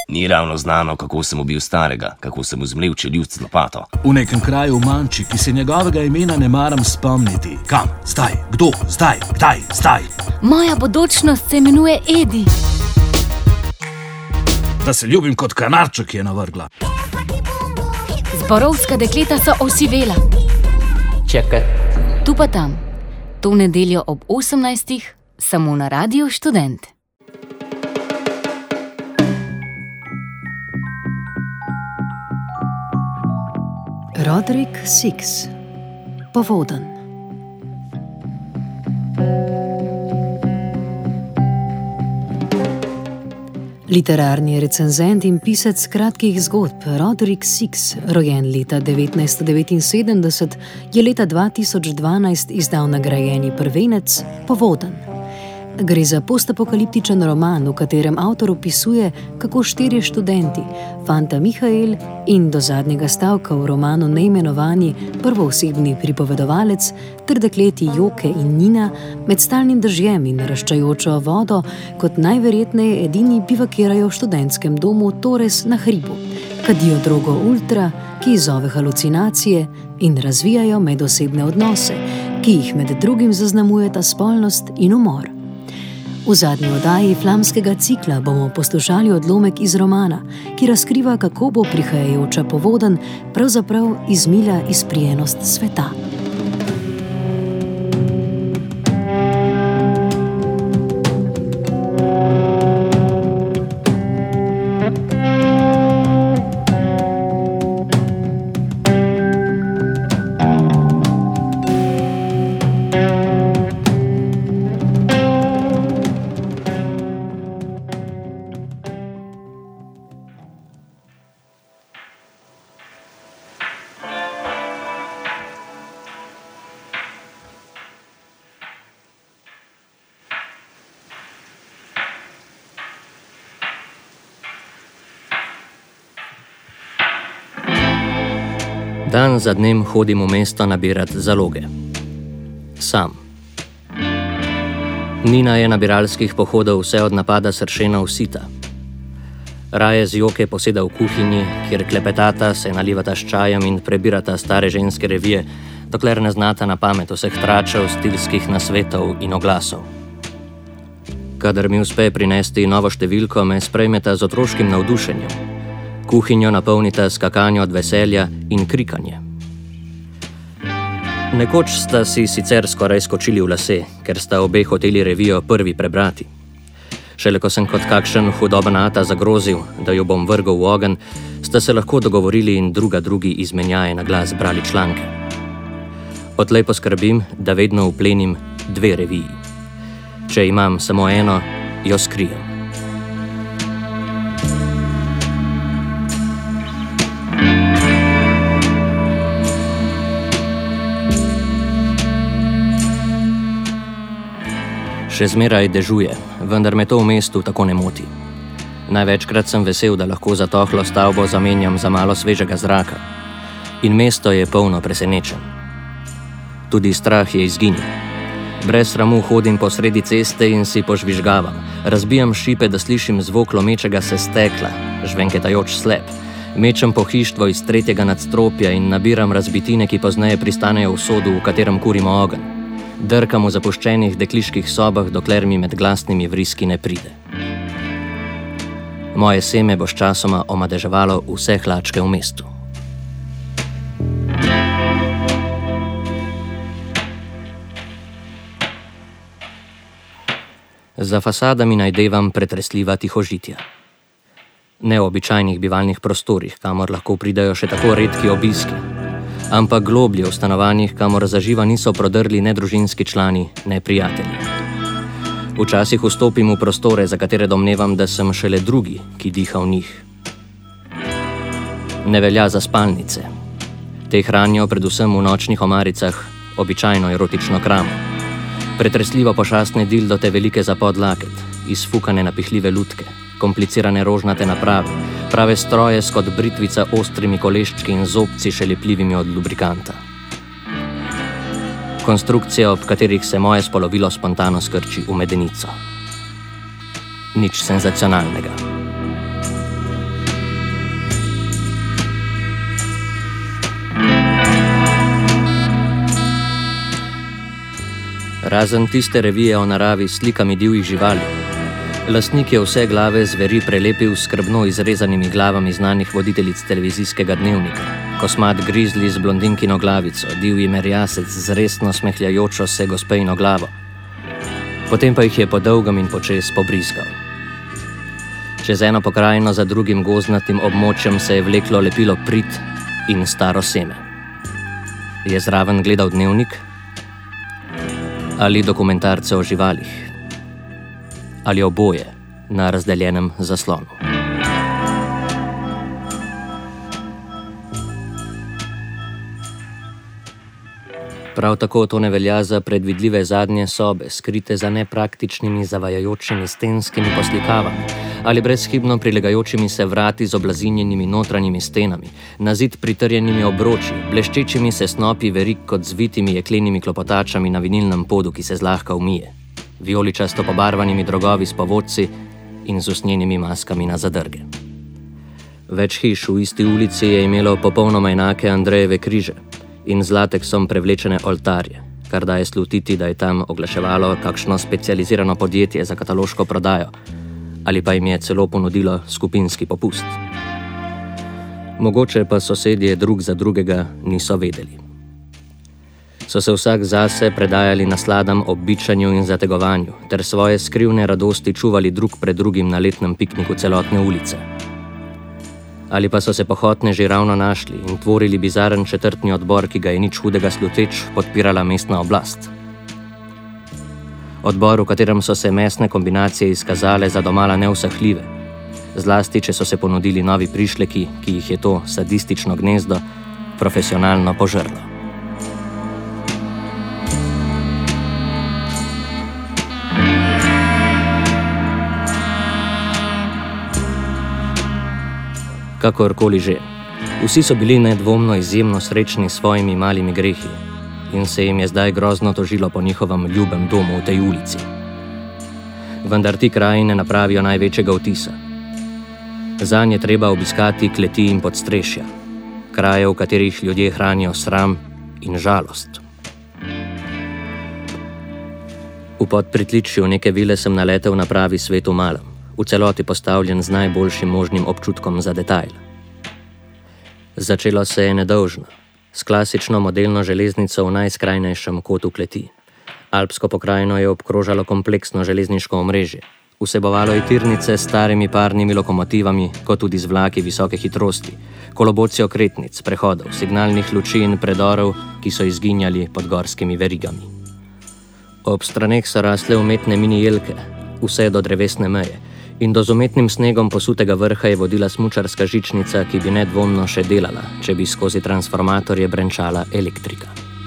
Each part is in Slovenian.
Ni ravno znano, kako sem ubil starega, kako sem uzmlel čeljust z lopato. V nekem kraju v Manči, ki se njegovega imena ne maram spomniti. Kam? Zdaj? Kdo? Zdaj? Kdaj? Zdaj? Moja bodočnost se imenuje Edi. Da se ljubim kot kanarček, ki je navrgla. Zborovska dekleta so osivela. Čakaj. Tu pa tam. To nedeljo ob 18. samo na Radiu Študent. Roderick Six. Povoden. Literarni recenzent in pisec kratkih zgodb Roderick Six, rojen leta 1979, je leta 2012 izdal nagrajeni prvenec Povoden. Gre za postapokaliptičen roman, v katerem avtor opisuje, kako 4 študenti, fanta Mihael in do zadnjega stavka v romanu neimenovani prvoosebni pripovedovalec ter dekleti Joke in Nina med stalnim dežjem in naraščajočo vodo kot najverjetneje edini bivakirajo v študentskem domu Torres na hribu, kadijo drogo Ultra, ki izzove halucinacije in razvijajo medosebne odnose, ki jih med drugim zaznamujeta spolnost in umor. V zadnji oddaji flamskega cikla bomo poslušali odlomek iz romana, ki razkriva, kako bo prihajajoča Povoden pravzaprav izmila izprijenost sveta. Dan za dnem hodim v mesto nabirat zaloge. Sam. Nina je nabiralskih pohodov vse od napada sršena usita. Raje z Joke poseda v kuhinji, kjer klepetata, se nalivata s čajem in prebirata stare ženske revije, dokler ne znata na pamet vseh tračev, stilskih nasvetov in oglasov. Kadar mi uspe prinesti novo številko, me sprejmeta z otroškim navdušenjem. Kuhinjo napolnita skakanje od veselja in krikanje. Nekoč sta si sicer skoraj skočili v lase, ker sta obe hoteli revijo prvi prebrati. Šele ko sem kot kakšen hudoben ata zagrozil, da jo bom vrgel v ogenj, sta se lahko dogovorili in drugi izmenjaje na glas brali članke. Odtlej poskrbim, da vedno uplenim 2 reviji. Če imam samo eno, jo skrijem. Še zmeraj dežuje, vendar me to v mestu tako ne moti. Največkrat sem vesel, da lahko za tohlo stavbo zamenjam za malo svežega zraka. In mesto je polno presenečenj. Tudi strah je izginil. Brez sramu hodim po sredi ceste in si požvižgavam. Razbijam šipe, da slišim zvok lomečega se stekla, žvenketajoč slep. Mečem pohištvo iz 3. nadstropja in nabiram razbitine, ki pozneje pristanejo v sodu, v katerem kurimo ogenj. Drkam v zapuščenih dekliških sobah, dokler mi med glasnimi vriski ne pride. Moje seme bo sčasoma omadeževalo vse hlačke v mestu. Za fasadami najdevam pretresljiva tihožitja. Ne v običajnih bivalnih prostorih, kamor lahko pridajo še tako redki obiski, ampak globlje v stanovanjih, kamor zaživa niso prodrli ne družinski člani, ne prijatelji. Včasih vstopim v prostore, za katere domnevam, da sem šele drugi, ki diha v njih. Ne velja za spalnice. Te hranijo predvsem v nočnih omaricah običajno erotično kramo. Pretresljivo pošastne dildote velike za podlaket, izfukane napihljive lutke, komplicirane rožnate naprave, prave stroje s kot britvica ostrimi koleščki in zobci še lepljivimi od lubrikanta. Konstrukcije, ob katerih se moje spolovilo spontano skrči v medenico. Nič senzacionalnega. razen tiste revije o naravi s slikami divjih živali. Lastnik je vse glave zveri prelepil s skrbno izrezanimi glavami znanih voditeljic televizijskega dnevnika. Kosmat grizli z blondinkino glavico, divji merjasec z resno smehljajočo se gospejno glavo. Potem pa jih je po dolgem in počez pobrizgal. Čez eno pokrajino za drugim gozdnatim območjem se je vleklo lepilo prit in staro seme. Je zraven gledal dnevnik? Ali dokumentarce o živalih? Ali oboje na razdeljenem zaslonu? Prav tako to ne velja za predvidljive zadnje sobe, skrite za nepraktičnimi zavajajočimi stenskimi poslikavami ali brezhibno prilegajočimi se vrati z oblazinjenimi notranjimi stenami, na zid pritrjenimi obroči, bleščečimi se snopi verig kot zvitimi jeklenimi klopotačami na vinilnem podu, ki se zlahka umije, vijoličasto pobarvanimi drogovi s povodci in z usnjenimi maskami na zadrge. Več hiš v isti ulici je imelo popolnoma enake Andrejeve križe in z lateksom prevlečene oltarje, kar daje slutiti, da je tam oglaševalo kakšno specializirano podjetje za kataloško prodajo, ali pa jim je celo ponudilo skupinski popust. Mogoče pa sosedje drug za drugega niso vedeli. So se vsak zase predajali nasladam ob bičanju in zategovanju, ter svoje skrivne radosti čuvali drug pred drugim na letnem pikniku celotne ulice. Ali pa so se pohotne že ravno našli in tvorili bizaren četrtni odbor, ki ga je nič hudega sluteč podpirala mestna oblast. Odbor, v katerem so se mesne kombinacije izkazale za domala neusahljive, zlasti če so se ponudili novi prišleki, ki jih je to sadistično gnezdo profesionalno požrlo. Kakorkoli že, vsi so bili nedvomno izjemno srečni s svojimi malimi grehi in se jim je zdaj grozno tožilo po njihovem ljubem domu v tej ulici. Vendar ti kraji ne napravijo največjega vtisa. Zanj je treba obiskati kleti in podstrešja, kraje, v katerih ljudje hranijo sram in žalost. V podpritličju neke vile sem naletel na pravi svet v malem, v celoti postavljen z najboljšim možnim občutkom za detajl. Začelo se je nedolžno, s klasično modelno železnico v najskrajnejšem kotu kleti. Alpsko pokrajino je obkrožalo kompleksno železniško omrežje. Vsebovalo je tirnice s starimi parnimi lokomotivami, kot tudi z vlaki visoke hitrosti, kolobocijo kretnic, prehodov, signalnih luči in predorov, ki so izginjali pod gorskimi verigami. Ob straneh so rasle umetne mini jelke, vse do drevesne meje, in do z umetnim snegom posutega vrha je vodila smučarska žičnica, ki bi nedvomno še delala, če bi skozi transformatorje brenčala elektrika.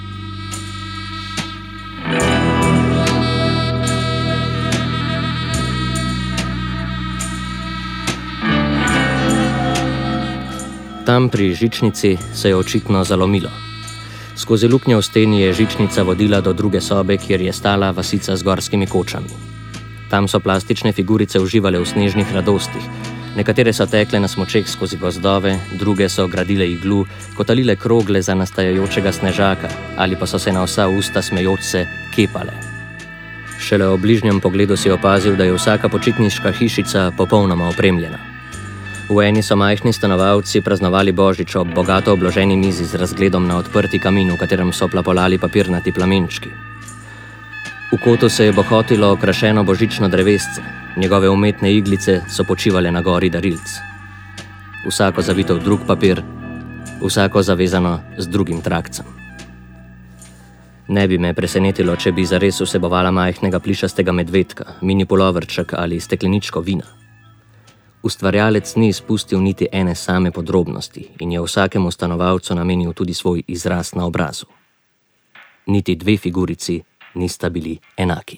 Tam pri žičnici se je očitno zalomilo. Skozi luknjo v steni je žičnica vodila do druge sobe, kjer je stala vasica z gorskimi kočami. Tam so plastične figurice uživale v snežnih radostih. Nekatere so tekle na smučeh skozi gozdove, druge so gradile iglu, kotalile krogle za nastajajočega snežaka ali pa so se na vsa usta smejoč se kepale. Šele ob bližnjem pogledu si opazil, da je vsaka počitniška hišica popolnoma opremljena. V eni so majhni stanovalci praznovali božič ob bogato obloženi mizi z razgledom na odprti kamin, v katerem so plapolali papirnati plamenčki. V kotu se je bohotilo okrašeno božično drevesce, njegove umetne iglice so počivale na gori darilc. Vsako zavito v drug papir, vsako zavezano z drugim trakcem. Ne bi me presenetilo, če bi zares vsebovala majhnega plišastega medvedka, mini puloverček ali stekleničko vina. Ustvarjalec ni izpustil niti ene same podrobnosti in je vsakemu stanovalcu namenil tudi svoj izraz na obrazu. Niti dve figurici nista bili enaki.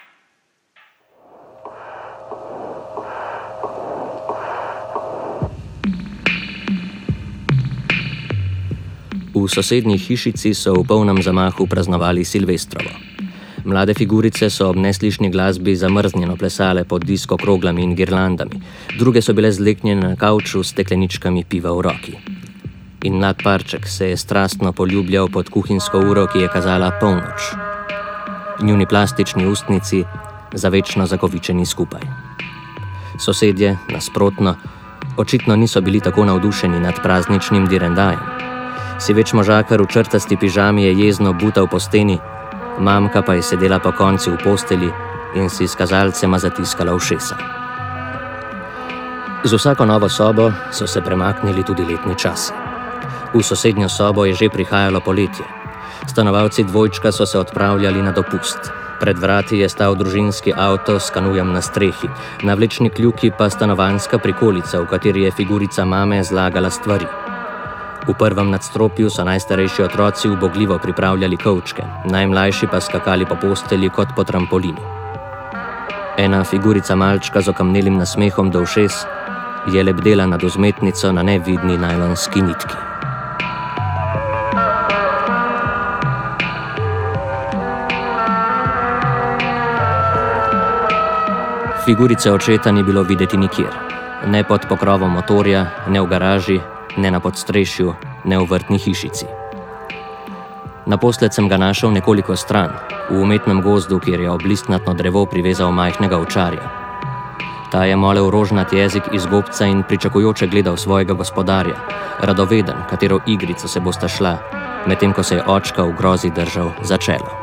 V sosednji hišici so v polnem zamahu praznovali Silvestrovo. Mlade figurice so ob neslišni glasbi zamrznjeno plesale pod disko kroglami in girlandami, druge so bile zleknjene na kavču s stekleničkami piva v roki. In mlad parček se je strastno poljubljal pod kuhinjsko uro, ki je kazala polnoč. njuni plastični ustnici zavečno zakovičeni skupaj. Sosedje, nasprotno, očitno niso bili tako navdušeni nad prazničnim direndajem. Siveč možakar v črtasti pižami je jezno butal po steni, mamka pa je sedela po konci v posteli in si s kazalcema zatiskala ušesa. Z vsako novo sobo so se premaknili tudi letni časi. V sosednjo sobo je že prihajalo poletje. Stanovalci dvojčka so se odpravljali na dopust. Pred vrati je stal družinski avto s kanujem na strehi, na vlečni kljuki pa stanovanjska prikolica, v kateri je figurica mame zlagala stvari. V prvem nadstropju so najstarejši otroci ubogljivo pripravljali kovčke, najmlajši pa skakali po postelji kot po trampolinu. Ena figurica malčka z okamnelim nasmehom do ušes je lebdela nad vzmetnico na nevidni najlonski nitki. Figurice očeta ni bilo videti nikjer, ne pod pokrovom motorja, ne v garaži, ne na podstrešju, ne v vrtni hišici. Naposled sem ga našel nekoliko stran, v umetnem gozdu, kjer je ob listnatno drevo privezal majhnega ovčarja. Ta je molel rožnat jezik iz gobca in pričakujoče gledal svojega gospodarja, radoveden, katero igrico se bosta šla, medtem ko se je očka v grozi držal za čelo.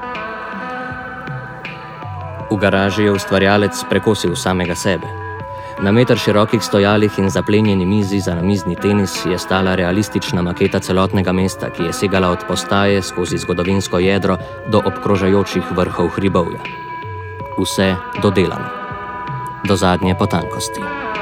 V garaži je ustvarjalec prekosil samega sebe. Na meter širokih stojalih in zaplenjeni mizi za namizni tenis je stala realistična maketa celotnega mesta, ki je segala od postaje skozi zgodovinsko jedro do obkrožajočih vrhov hribovja. Vse dodelano. Do zadnje potankosti.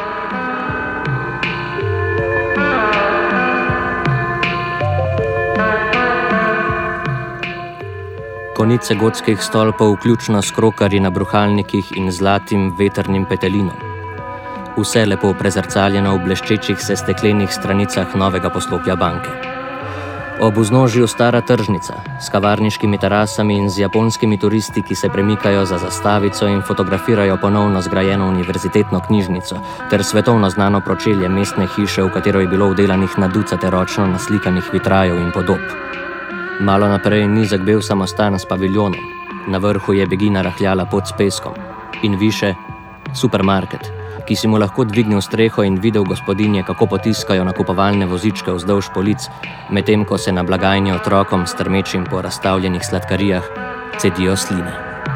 Konice gotskih stolpov, vključno s krokarji na bruhalnikih in zlatim vetrnim petelinom. Vse lepo prezrcaljeno v bleščečih se steklenih stranicah novega poslopja banke. Ob vznožju stara tržnica, s kavarniškimi terasami in z japonskimi turisti, ki se premikajo za zastavico in fotografirajo ponovno zgrajeno univerzitetno knjižnico, ter svetovno znano pročelje mestne hiše, v katero je bilo vdelanih na ducate ročno naslikanih vitrajev in podob. Malo naprej nizek bel samostan s paviljonom, na vrhu je begina rahljala pot s peskom in više supermarket, ki si mu lahko dvignil streho in videl gospodinje, kako potiskajo nakupovalne vozičke vzdolž polic, medtem ko se na blagajni otrokom strmečim po razstavljenih sladkarijah cedijo sline.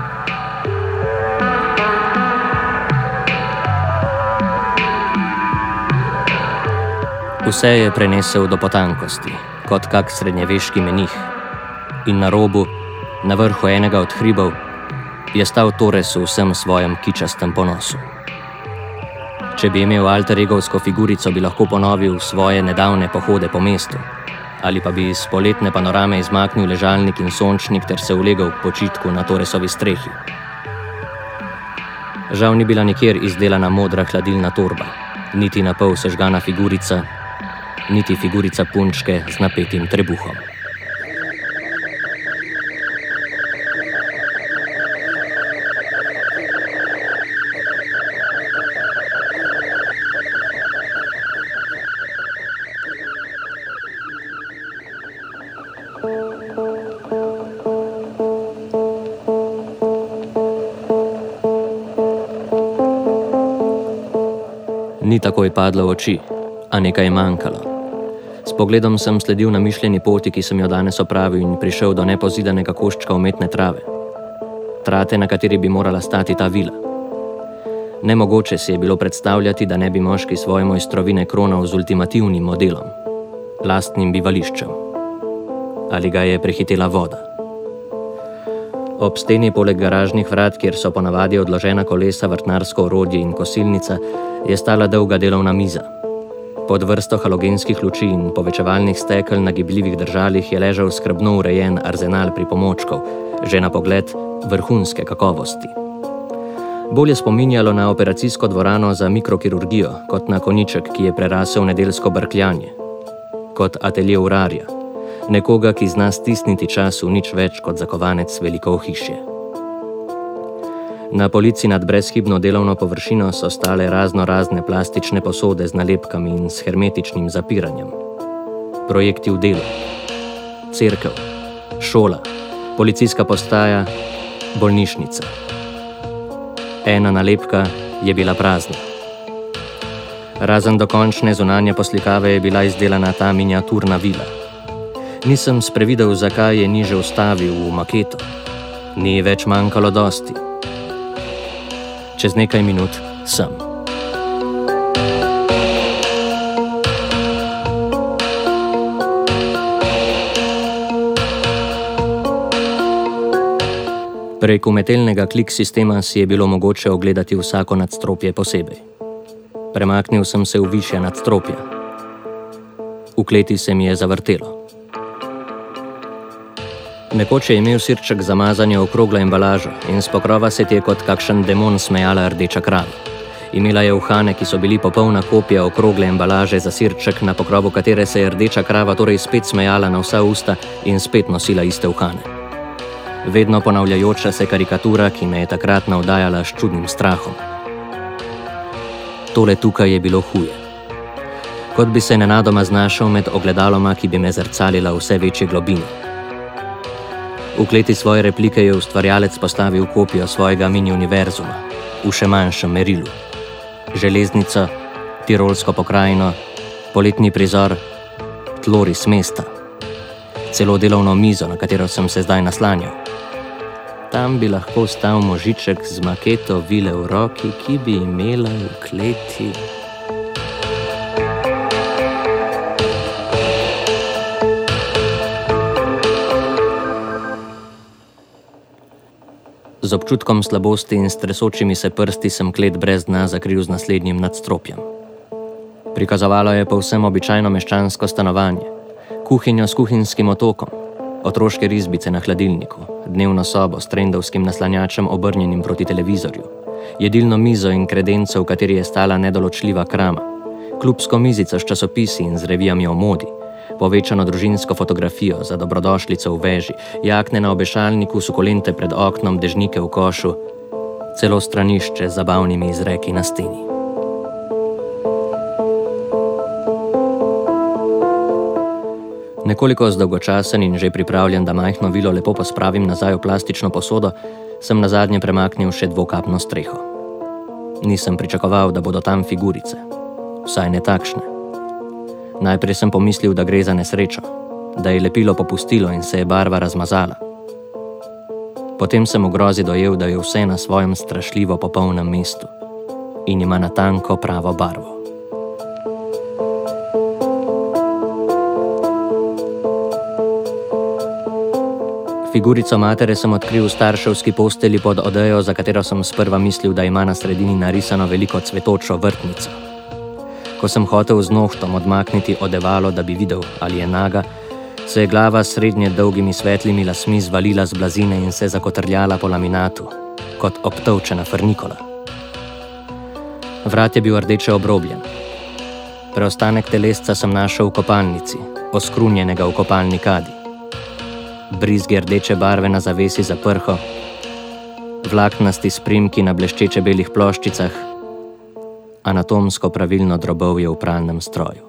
Vse je prenesel do potankosti, kot kak srednjeveški menih. In na robu, na vrhu enega od hribov, je stal Torres v vsem svojem kičastem ponosu. Če bi imel alter egovsko figurico, bi lahko ponovil svoje nedavne pohode po mestu, ali pa bi iz poletne panorame izmaknil ležalnik in sončnik ter se ulegel k počitku na Torresovi strehi. Žal ni bila nikjer izdelana modra hladilna torba, niti na pol sežgana figurica, niti figurica punčke z napetim trebuhom. Ni takoj padlo v oči, a nekaj je manjkalo. S pogledom sem sledil namišljeni poti, ki sem jo danes opravil, in prišel do nepozidanega koščka umetne trave. Trate, na kateri bi morala stati ta vila. Nemogoče si je bilo predstavljati, da ne bi moški svoje mojstrovine kronal z ultimativnim modelom, lastnim bivališčem. Ali ga je prehitela voda. Ob steni poleg garažnih vrat, kjer so ponavadi odložena kolesa, vrtnarsko orodje in kosilnica, je stala dolga delovna miza. Pod vrsto halogenskih luči in povečevalnih stekel na gibljivih držalih je ležal skrbno urejen arzenal pripomočkov, že na pogled vrhunske kakovosti. Bolj je spominjalo na operacijsko dvorano za mikrokirurgijo, kot na konjiček, ki je prerasel nedeljsko brkljanje, kot atelje urarja, nekoga, ki zna stisniti čas v nič več kot zakovanec veliko ohišje. Na polici nad brezhibno delovno površino so stale razne plastične posode z nalepkami in s hermetičnim zapiranjem. Projekti v delu, cerkev, šola, policijska postaja Bolnišnica. Ena nalepka je bila prazna. Razen dokončne zunanje poslikave je bila izdelana ta miniaturna vila. Nisem sprevidel, zakaj je ni že vstavil v maketo. Ni več manjkalo dosti. Čez nekaj minut sem. Prek umetelnega klik sistema si je bilo mogoče ogledati vsako nadstropje posebej. Premaknil sem se v višje nadstropja. V kleti se mi je zavrtelo. Nekoč je imel sirček za mazanje okroglo embalažo in s pokrova se ti je kot kakšen demon smejala rdeča krava. Imela je uhane, ki so bili popolna kopija okrogle embalaže za sirček, na pokrovu katere se je rdeča krava torej spet smejala na vsa usta in spet nosila iste uhane. Vedno ponavljajoča se karikatura, ki me je takrat navdajala s čudnim strahom. Tole tukaj je bilo huje. Kot bi se nenadoma znašel med ogledaloma, ki bi me zrcalila vse večje globine. V kleti svoje replike je ustvarjalec postavil kopijo svojega mini-univerzuma, v še manjšem merilu. Železnico, tirolsko pokrajino, poletni prizor, tloris mesta. Celo delovno mizo, na katero sem se zdaj naslanjal. Tam bi lahko stal možiček z maketo vile v roki, ki bi imela v kleti... Z občutkom slabosti in stresočimi se prsti sem klet brez dna zakril z naslednjim nadstropjem. Prikazovalo je povsem običajno meščansko stanovanje, kuhinjo s kuhinjskim otokom, otroške risbice na hladilniku, dnevno sobo s trendovskim naslanjačem obrnjenim proti televizorju, jedilno mizo in kredenco, v kateri je stala nedoločljiva krama, klubsko mizico s časopisi in z revijami o modi, povečano družinsko fotografijo za dobrodošlico v veži, jakne na obešalniku, sukulente pred oknom, dežnike v košu, celo stranišče z zabavnimi izreki na steni. Nekoliko zdolgočasen in že pripravljen, da majhno vilo lepo pospravim nazaj v plastično posodo, sem nazadnje premaknil še dvokapno streho. Nisem pričakoval, da bodo tam figurice. Vsaj ne takšne. Najprej sem pomislil, da gre za nesrečo, da je lepilo popustilo in se je barva razmazala. Potem sem v grozi dojel, da je vse na svojem strašljivo popolnem mestu in ima natanko pravo barvo. Figurico matere sem odkril v starševski posteli pod odejo, za katero sem sprva mislil, da ima na sredini narisano veliko cvetočo vrtnico. Ko sem hotel z nohtom odmakniti odevalo, da bi videl, ali je naga, se je glava s srednje dolgimi svetlimi lasmi zvalila z blazine in se zakotrljala po laminatu, kot obtolčena frnikola. Vrat je bil rdeče obrobljen. Preostanek telesca sem našel v kopalnici, oskrunjenega v kopalni kadi. Brizge rdeče barve na zavesi za prho, vlaknasti sprimki na bleščeče belih ploščicah, anatomsko pravilno drobovje v pralnem stroju.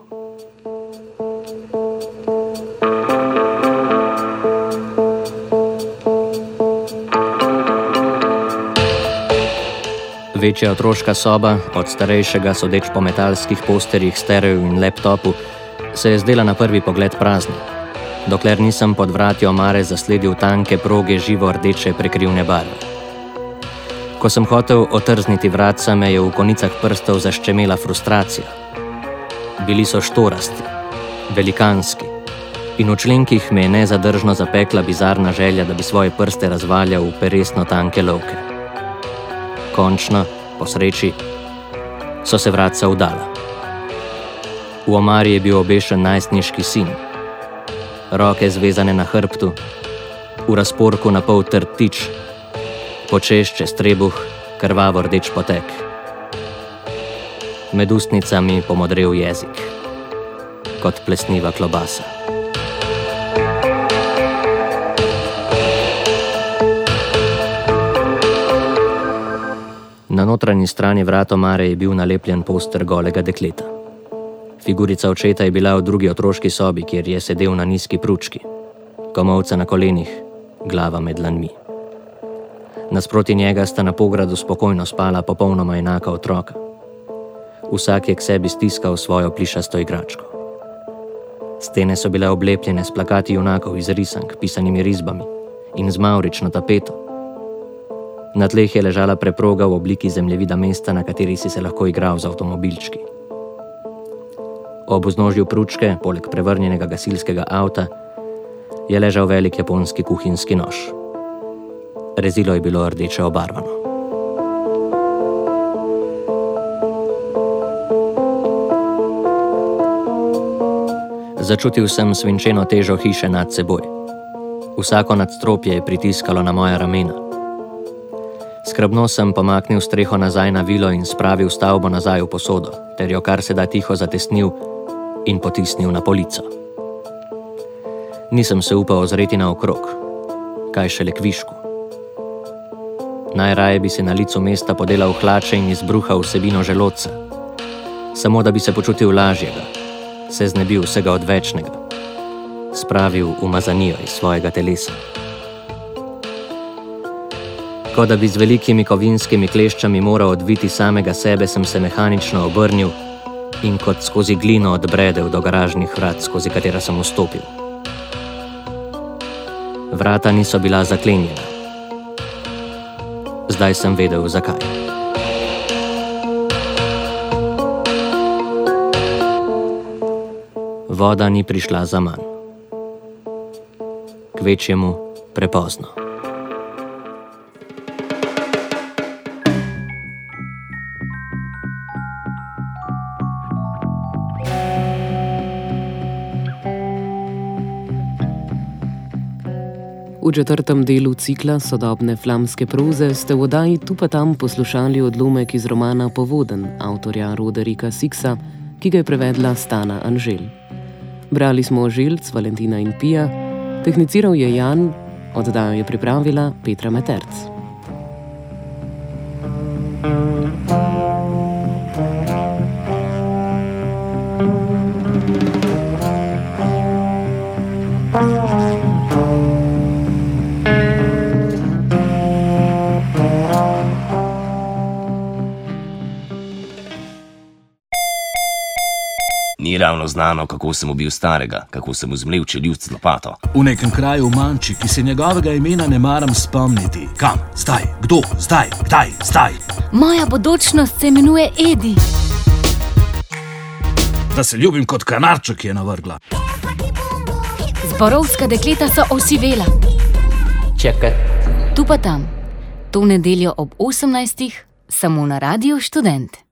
Večja otroška soba, od starejšega sodeč po metalskih posterjih, stereju in laptopu, se je zdela na prvi pogled prazna, dokler nisem pod vrati omare zasledil tanke proge živo rdeče prekrivne barve. Ko sem hotel otrzniti vratca, me je v konicah prstov zaščemela frustracija. Bili so štorasti, velikanski in v členkih me je nezadržno zapekla bizarna želja, da bi svoje prste razvaljal v peresno tanke lovke. Končno, po sreči, so se vratca vdala. V omari je bil obešen najstniški sin, roke zvezane na hrbtu, v razporku na pol trd tič, počez čez trebuh, krvavo rdeč potek. Med ustnicami pomodrel jezik, kot plesniva klobasa. Na notranji strani vrat omare je bil nalepljen poster golega dekleta. Figurica očeta je bila v drugi otroški sobi, kjer je sedel na nizki pručki, komolca na kolenih, glava med dlanmi. Nasproti njega sta na pogradu spokojno spala popolnoma enaka otroka. Vsak je k sebi stiskal svojo plišasto igračko. Stene so bile oblepljene s plakati junakov iz risank, pisanimi risbami in z mavrično tapeto. Na tleh je ležala preproga v obliki zemljevida mesta, na kateri si se lahko igral z avtomobilčki. Ob vznožju pručke, poleg prevrnjenega gasilskega avta, je ležal velik japonski kuhinjski nož. Rezilo je bilo rdeče obarvano. Začutil sem svinčeno težo hiše nad seboj. Vsako nadstropje je pritiskalo na moja ramena. Skrbno sem pomaknil streho nazaj na vilo in spravil stavbo nazaj v posodo, ter jo kar se da tiho zatesnil in potisnil na polico. Nisem se upal ozreti naokrog, kaj šele kvišku. Najraje bi se na licu mesta podelal hlače in izbruhal vsebino želodca, samo da bi se počutil lažjega, se znebil vsega odvečnega, spravil umazanijo iz svojega telesa. Ko da bi z velikimi kovinskimi kleščami moral odviti samega sebe, sem se mehanično obrnil in kot skozi glino odbredel do garažnih vrat, skozi katera sem vstopil. Vrata niso bila zaklenjena. Zdaj sem vedel, zakaj. Voda ni prišla za manj. Kvečjemu prepozno. V četrtem delu cikla sodobne flamske proze ste v oddaji Tu pa tam poslušali odlomek iz romana Povoden avtorja Roderika Siksa, ki ga je prevedla Stana Anžel. Brali smo Želc, Valentina in Pija, tehniciral je Jan, oddajo je pripravila Petra Meterc. Ni ravno znano, kako sem ubil starega, kako sem vzmlevčil ljud z lopato. V nekem kraju v Manči, ki se njegovega imena ne maram spomniti. Kam? Zdaj? Kdo? Zdaj? Kdaj? Zdaj? Moja bodočnost se imenuje Edi. Da se ljubim kot kanarček, ki je navrgla. Zborovska dekleta so osivela. Čakaj. Tu pa tam. To nedeljo ob 18. samo na Radiu Študent.